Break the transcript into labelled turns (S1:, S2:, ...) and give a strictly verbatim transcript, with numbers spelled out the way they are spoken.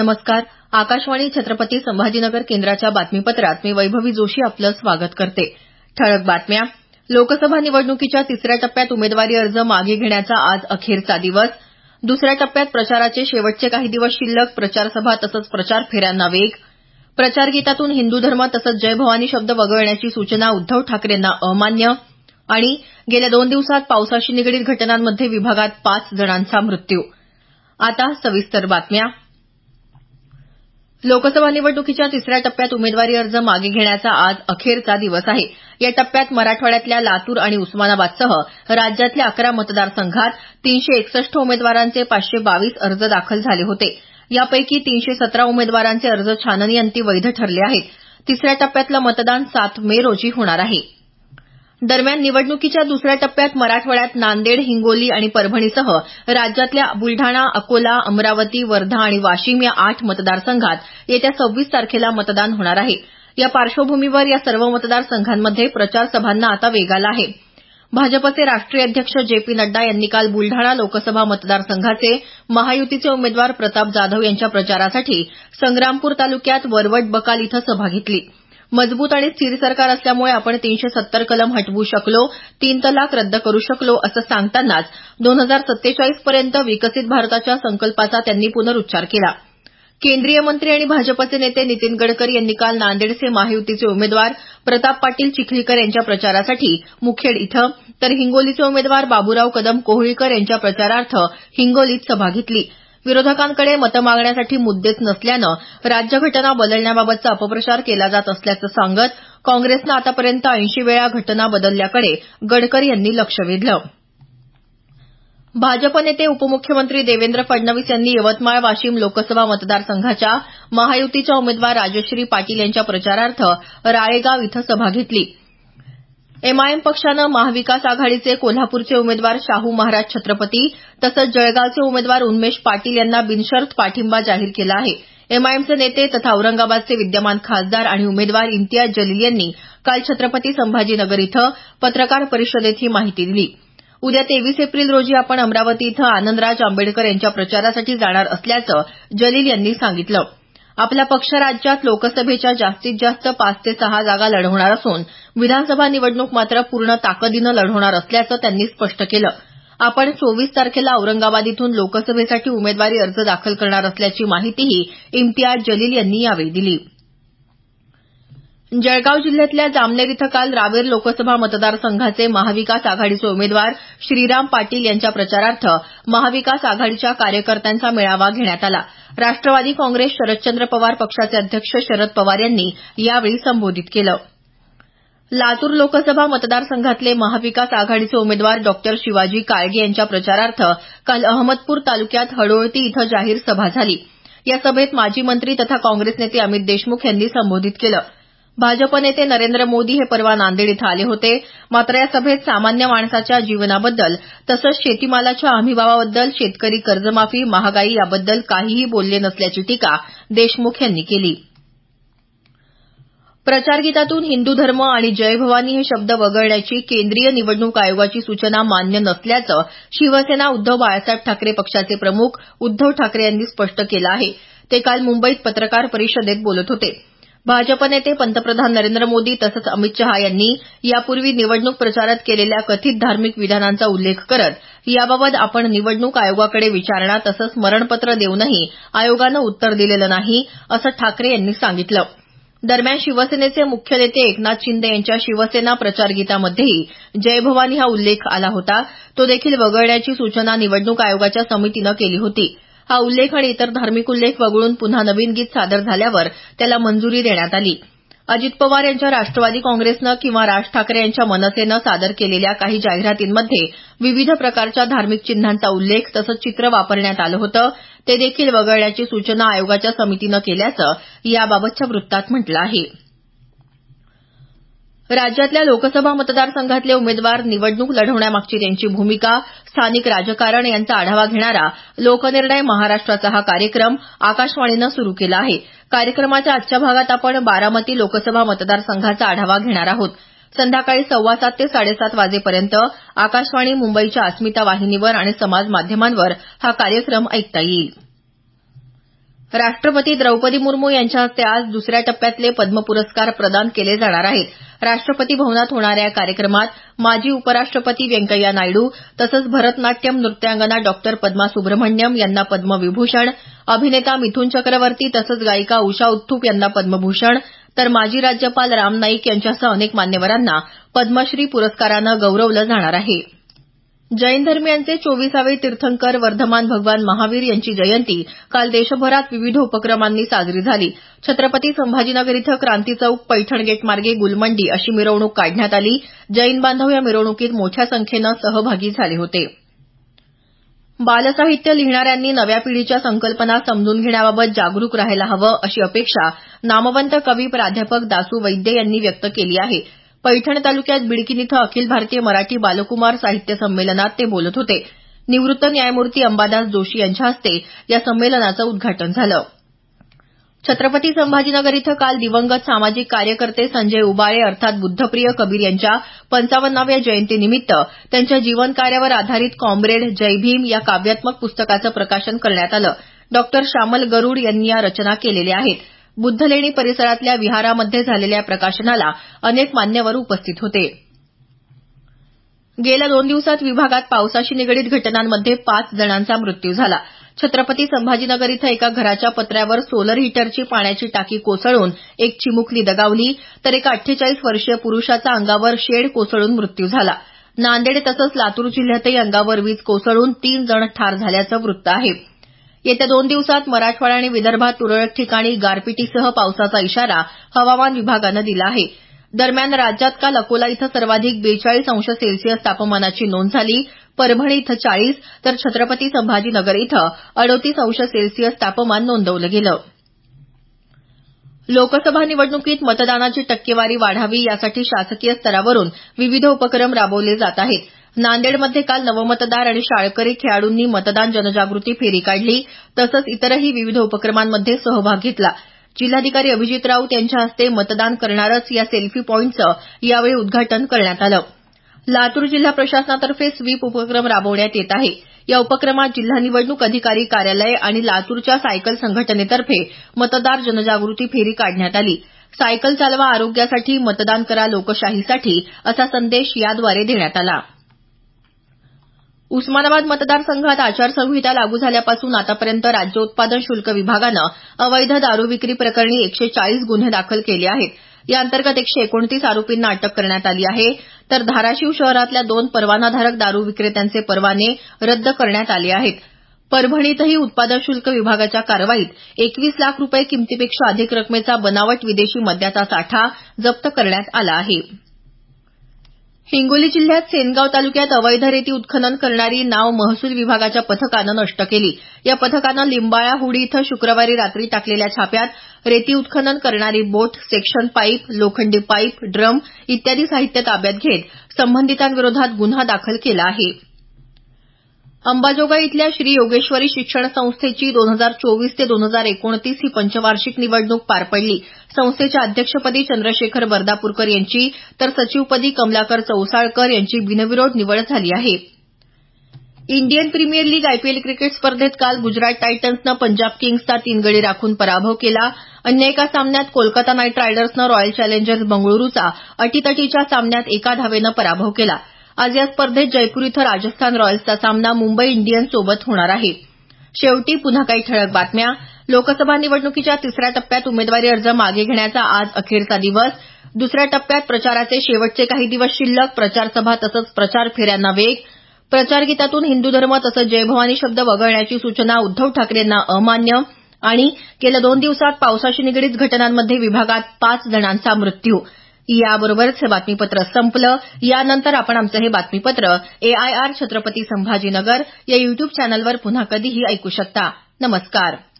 S1: नमस्कार. आकाशवाणी छत्रपती संभाजीनगर केंद्राच्या बातमीपत्रात मी वैभवी जोशी आपलं स्वागत करते. ठळक बातम्या. लोकसभा निवडणुकीच्या तिसऱ्या टप्प्यात उमेदवारी अर्ज मागे घेण्याचा आज अखेरचा दिवस. दुसऱ्या टप्प्यात प्रचाराचे शेवटचे काही दिवस शिल्लक. प्रचारसभा तसंच प्रचार फेऱ्यांना वेग. प्रचार गीतातून हिंदू धर्म तसंच जय भवानी शब्द वगळण्याची सूचना उद्धव ठाकरेंना अमान्य. आणि गेल्या दोन दिवसात पावसाशी निगडीत घटनांमध्ये विभागात पाच जणांचा मृत्यू. आता सविस्तर बातम्या. लोकसभा निवडणुकीच्या तिसऱ्या टप्प्यात उमेदवारी अर्ज मागे घेण्याचा आज अखेरचा दिवस आहे. या टप्प्यात मराठवाड्यातल्या लातूर आणि उस्मानाबादसह राज्यातल्या अकरा मतदारसंघात तीनशे एकसष्ट उमेदवारांचे पाचशे बावीस अर्ज दाखल झाले होते. यापैकी तीनशे सतरा उमेदवारांचे अर्ज छाननीअंती वैध ठरले आहेत. तिसऱ्या टप्प्यातलं मतदान सात मे रोजी होणार आहे. दरम्यान निवडणुकीच्या दुसऱ्या टप्प्यात मराठवाड्यात नांदेड, हिंगोली आणि परभणीसह राज्यातल्या बुलढाणा, अकोला, अमरावती, वर्धा आणि वाशिम या आठ मतदारसंघात येत्या सव्वीस तारखेला मतदान होणार आहे. या पार्श्वभूमीवर या सर्व मतदारसंघांमध्ये प्रचार सभांना आता वेग आला आहे. भाजपचे राष्ट्रीय अध्यक्ष जे पी नड्डा यांनी काल बुलढाणा लोकसभा मतदारसंघाचे महायुतीचे उमेदवार प्रताप जाधव यांच्या प्रचारासाठी संग्रामपूर तालुक्यात वरवट बकाल इथं सभा घेतली. मजबूत आणि स्थिर सरकार असल्यामुळे आपण तीनशे सत्तर कलम हटवू शकलो, तीन तलाक रद्द करू शकलो असं सांगतानाच दोन हजार सत्तेचाळीस पर्यंत विकसित भारताच्या संकल्पाचा त्यांनी पुनरुच्चार केला. केंद्रीय मंत्री आणि भाजपचे नेते नितीन गडकरी यांनी काल नांदेडचे महायुतीचे उमेदवार प्रताप पाटील चिखलीकर यांच्या प्रचारासाठी मुखेड इथं, तर हिंगोलीचे उमेदवार बाबूराव कदम कोहळीकर यांच्या प्रचारार्थ हिंगोलीत सभा घेतली. विरोधकांकडे मतं मागण्यासाठी मुद्देच नसल्यानं राज्यघटना बदलण्याबाबतचा अपप्रचार केला जात असल्याचं सांगत काँग्रेसनं आतापर्यंत ऐंशी वेळा घटना बदलल्याकडे गडकरी यांनी लक्ष वेधलं. भाजप नेते उपमुख्यमंत्री देवेंद्र फडणवीस यांनी यवतमाळ वाशिम लोकसभा मतदारसंघाच्या महायुतीच्या उमेदवार राजश्री पाटील यांच्या प्रचारार्थ राळेगाव इथं सभा घेतली. एमआयएम पक्षानं महाविकास आघाडीचे कोल्हापूरचे उमेदवार शाहू महाराज छत्रपती तसंच जळगावचे उमेदवार उन्मेष पाटील यांना बिनशर्त पाठिंबा जाहीर केला आहे. एमआयएमचे नेते तथा औरंगाबादचे विद्यमान खासदार आणि उमेदवार इम्तियाज जलील यांनी काल छत्रपती संभाजीनगर इथं पत्रकार परिषदेत ही माहिती दिली. उद्या तेवीस एप्रिल रोजी आपण अमरावती इथं आनंदराज आंबेडकर यांच्या प्रचारासाठी जाणार असल्याचं जलील यांनी सांगितलं. आपला पक्ष राज्यात लोकसभेच्या जास्तीत जास्त पाच ते सहा जागा लढवणार असून विधानसभा निवडणूक मात्र पूर्ण ताकदीनं लढवणार असल्याचं त्यांनी स्पष्ट केलं. आपण चोवीस तारखेला औरंगाबाद इथून लोकसभेसाठी उमेदवारी अर्ज दाखल करणार असल्याची माहितीही इम्तियाज जलील यांनी यावेळी दिली. जळगाव जिल्ह्यातल्या जामनेर इथं काल रावेर लोकसभा मतदारसंघाचे महाविकास आघाडीचे उमेदवार श्रीराम पाटील यांच्या प्रचारार्थ महाविकास आघाडीच्या कार्यकर्त्यांचा मेळावा घेण्यात आला. राष्ट्रवादी काँग्रेस शरदचंद्र पवार पक्षाचे अध्यक्ष शरद पवार यांनी यावेळी संबोधित केलं. लातूर लोकसभा मतदारसंघातले महाविकास आघाडीचे उमेदवार डॉ शिवाजी काळगे यांच्या प्रचारार्थ काल अहमदपूर तालुक्यात हडोळती इथं जाहीर सभा झाली. या सभेत माजी मंत्री तथा काँग्रेस नेते अमित देशमुख यांनी संबोधित केलं. भाजप नेते नरेंद्र मोदी हे परवा नांदेड इथं आले होते. मात्र या सभेत सामान्य माणसाच्या जीवनाबद्दल तसंच शेतीमालाच्या हमीभावाबद्दल, शेतकरी कर्जमाफी, महागाई याबद्दल काहीही बोलले नसल्याची टीका देशमुख यांनी केली. प्रचार गीतातून हिंदू धर्म आणि जय भवानी हे शब्द वगळण्याची केंद्रीय निवडणूक आयोगाची सूचना मान्य नसल्याचं शिवसेना उद्धव बाळासाहेब ठाकरे पक्षाचे प्रमुख उद्धव ठाकरे यांनी स्पष्ट केलं आहे. ते काल मुंबईत पत्रकार परिषदेत बोलत होते. भाजप नेते पंतप्रधान नरेंद्र मोदी तसंच अमित शहा यांनी यापूर्वी निवडणूक प्रचारात केलेल्या कथित धार्मिक विधानांचा उल्लेख करत याबाबत आपण निवडणूक आयोगाकडे विचारणा तसंच स्मरणपत्र देऊनही आयोगानं उत्तर दिलेलं नाही असं ठाकरे यांनी सांगितलं. दरम्यान शिवसेनेचे मुख्य नेते एकनाथ शिंदे यांच्या शिवसेना प्रचार गीतामध्येही जय भवानी हा उल्लेख आला होता. तो देखील वगळण्याची सूचना निवडणूक आयोगाच्या समितीनं केली होती. हा उल्लेख आणि इतर धार्मिक उल्लेख वगळून पुन्हा नवीन गीत सादर झाल्यावर त्याला मंजुरी देण्यात आली. अजित पवार यांच्या राष्ट्रवादी काँग्रेसनं किंवा राज ठाकरे यांच्या मनसेनं सादर केलेल्या काही जाहिरातींमध्ये विविध प्रकारच्या धार्मिक चिन्हांचा उल्लेख तसंच चित्र वापरण्यात आलं होतं. ते देखील वगळण्याची सूचना आयोगाच्या समितीनं केल्याचं याबाबतच्या वृत्तात म्हटलं आहे. राज्यातल्या लोकसभा मतदारसंघातले उमेदवार, निवडणूक लढवण्यामागची त्यांची भूमिका, स्थानिक राजकारण यांचा आढावा घेणारा लोकनिर्णय महाराष्ट्राचा हा कार्यक्रम आकाशवाणीनं सुरू केला आहे. कार्यक्रमाच्या आजच्या भागात आपण बारामती लोकसभा मतदारसंघाचा आढावा घेणार आहोत. संध्याकाळी सव्वा सात ते साडेसात वाजेपर्यंत आकाशवाणी मुंबईच्या अस्मिता वाहिनीवर आणि समाज माध्यमांवर हा कार्यक्रम ऐकता येईल. राष्ट्रपती द्रौपदी मुर्मू यांच्या हस्ते आज दुसऱ्या टप्प्यातले पद्म पुरस्कार प्रदान केले जाणार आहेत. राष्ट्रपती भवनात होणाऱ्या या कार्यक्रमात माजी उपराष्ट्रपती व्यंकय्या नायडू तसंच भरतनाट्यम नृत्यांगना डॉक्टर पद्मा सुब्रह्मण्यम यांना पद्मविभूषण, अभिनेता मिथुन चक्रवर्ती तसंच गायिका उषा उत्थुप यांना पद्मभूषण, तर माजी राज्यपाल राम नाईक यांच्यासह अनेक मान्यवरांना पद्मश्री पुरस्कारानं गौरवलं जाणार आहे. जैन धर्मियांचे चोवीसावे तीर्थंकर वर्धमान भगवान महावीर यांची जयंती काल देशभरात विविध उपक्रमांनी साजरी झाली. छत्रपती संभाजीनगर इथं क्रांती चौक, पैठण गेट मार्गे गुलमंडी अशी मिरवणूक काढण्यात आली. जैन बांधव या मिरवणुकीत मोठ्या संख्येनं सहभागी झाले होते. बालसाहित्य लिहिणाऱ्यांनी नव्या पिढीच्या संकल्पना समजून घेण्याबाबत जागरूक राहायला हवं अशी अपेक्षा नामवंत कवी प्राध्यापक दासू वैद्य यांनी व्यक्त केली आहे. पैठण तालुक्यात बिडकीन इथं अखिल भारतीय मराठी बालकुमार साहित्य संमेलनात ते बोलत होते. निवृत्त न्यायमूर्ती अंबादास जोशी यांच्या हस्ते या संमेलनाचं उद्घाटन झालं. छत्रपती संभाजीनगर इथं काल दिवंगत सामाजिक कार्यकर्ते संजय उबाळे अर्थात बुद्धप्रिय कबीर यांच्या पंचावन्नाव्या जयंतीनिमित्त त्यांच्या जीवनकार्यावर आधारित कॉम्रेड जय भीम या काव्यात्मक पुस्तकाचं प्रकाशन करण्यात आलं. डॉक्टर श्यामल गरुड यांनी या रचना केलेल्या आहेत. बुद्धलेणी परिसरातल्या विहारामध्ये झालेल्या प्रकाशनाला अनेक मान्यवर उपस्थित होते. गेल्या दोन दिवसात विभागात पावसाशी निगडीत घटनांमध्ये पाच जणांचा मृत्यू झाला. छत्रपती संभाजीनगर इथं एका घराच्या पत्र्यावर सोलर हिटरची पाण्याची टाकी कोसळून एक चिमुकली दगावली, तर एका अठ्ठेचाळीस वर्षीय पुरुषाचा अंगावर शेड कोसळून मृत्यू झाला. नांदेड तसंच लातूर जिल्ह्यातही अंगावर वीज कोसळून तीन जण ठार झाल्याचं वृत्त आहे. येत्या दोन दिवसात मराठवाडा आणि विदर्भात तुरळक ठिकाणी गारपिटीसह पावसाचा इशारा हवामान विभागानं दिला आहे. दरम्यान राज्यात काल अकोला इथं सर्वाधिक बेचाळीस अंश सेल्सिअस तापमानाची नोंद झाली. परभणी इथं चाळीस तर छत्रपती संभाजीनगर इथं अडोतीस अंश सेल्सिअस तापमान नोंदवलं गेलं. लोकसभा निवडणुकीत मतदानाची टक्केवारी वाढावी यासाठी शासकीय स्तरावरून विविध उपक्रम राबवले जात आहेत. नांदेडमध्ये काल नवमतदार आणि शाळकरी खेळाडूंनी मतदान जनजागृती फेरी काढली तसंच इतरही विविध उपक्रमांमध्ये सहभाग घेतला. जिल्हाधिकारी अभिजित राऊत यांच्या हस्ते मतदान करणारच या सेल्फी पॉईंटचं यावेळी उद्घाटन करण्यात आलं. लातूर जिल्हा प्रशासनातर्फे स्वीप उपक्रम राबवण्यात येत आहे. या उपक्रमात जिल्हा निवडणूक अधिकारी कार्यालय आणि लातूरच्या सायकल संघटनेतर्फे मतदार जनजागृती फेरी काढण्यात आली. सायकल चालवा आरोग्यासाठी, मतदान करा लोकशाहीसाठी असा संदेश याद्वारे देण्यात आला. उस्मानाबाद मतदारसंघात आचारसंहिता लागू झाल्यापासून आतापर्यंत राज्य उत्पादन शुल्क विभागानं अवैध दारू विक्री प्रकरणी एकशे चाळीस गुन्हे दाखल केले आहेत. या अंतर्गत एकशे एकोणतीस आरोपींना अटक करण्यात आली आहे, तर धाराशिव शहरातल्या दोन परवानाधारक दारू विक्रेत्यांचे परवाने रद्द करण्यात आले आहेत. परभणीतही उत्पादन शुल्क विभागाच्या कारवाईत एकवीस लाख रुपये किमतीपेक्षा अधिक रकमेचा बनावट विदेशी मद्याचा साठा जप्त करण्यात आला आहे. हिंगोली जिल्ह्यात सेनगाव तालुक्यात अवैध रेती उत्खनन करणारी नाव महसूल विभागाच्या पथकानं नष्ट केली. या पथकानं लिंबाळा हुडी इथं शुक्रवारी रात्री टाकलेल्या छाप्यात रेती उत्खनन करणारी बोट, सेक्शन पाईप, लोखंडी पाईप, ड्रम इत्यादी साहित्य ताब्यात घेत संबंधितांविरोधात गुन्हा दाखल केला आहे. अंबाजोगाई इथल्या श्री योगेश्वरी शिक्षण संस्थेची दोन हजार चोवीस ते दोन हजार एकोणतीस ही पंचवार्षिक निवडणूक पार पडली. संस्थेच्या अध्यक्षपदी चंद्रशेखर बर्दापूरकर यांची तर सचिवपदी कमलाकर चौसाळकर यांची बिनविरोध निवड झाली आहे. Indian Premier League IPL cricket स्पर्धेत काल गुजरात टायटन्सनं पंजाब किंग्सचा तीन गडी राखून पराभव केला. अन्य एका सामन्यात कोलकाता नाईट रायडर्सनं रॉयल चॅलेंजर्स बंगळुरूचा अटीतटीच्या सामन्यात एका धावेनं पराभव केला. आज या स्पर्धेत जयपूर इथं राजस्थान रॉयल्सचा सामना मुंबई इंडियन्स सोबत होणार आहे. शेवटी पुन्हा काही ठळक बातम्या. लोकसभा निवडणुकीच्या तिसऱ्या टप्प्यात उमेदवारी अर्ज मागे घेण्याचा आज अखेरचा दिवस. दुसऱ्या टप्प्यात प्रचाराचे शेवटचे काही दिवस शिल्लक. प्रचारसभा तसंच प्रचार फेऱ्यांना वेग. प्रचारगीतातून हिंदू धर्म तसंच जय भवानी शब्द वगळण्याची सूचना उद्धव ठाकरेंना अमान्य. आणि गेल्या दोन दिवसात पावसाशी निगडीत घटनांमध्ये विभागात पाच जणांचा मृत्यू. याबरोबरच हे बातमीपत्र संपलं. यानंतर आपण आमचं हे बातमीपत्र एआयआर छत्रपती संभाजीनगर या युट्यूब चॅनलवर पुन्हा कधीही ऐकू शकता. नमस्कार.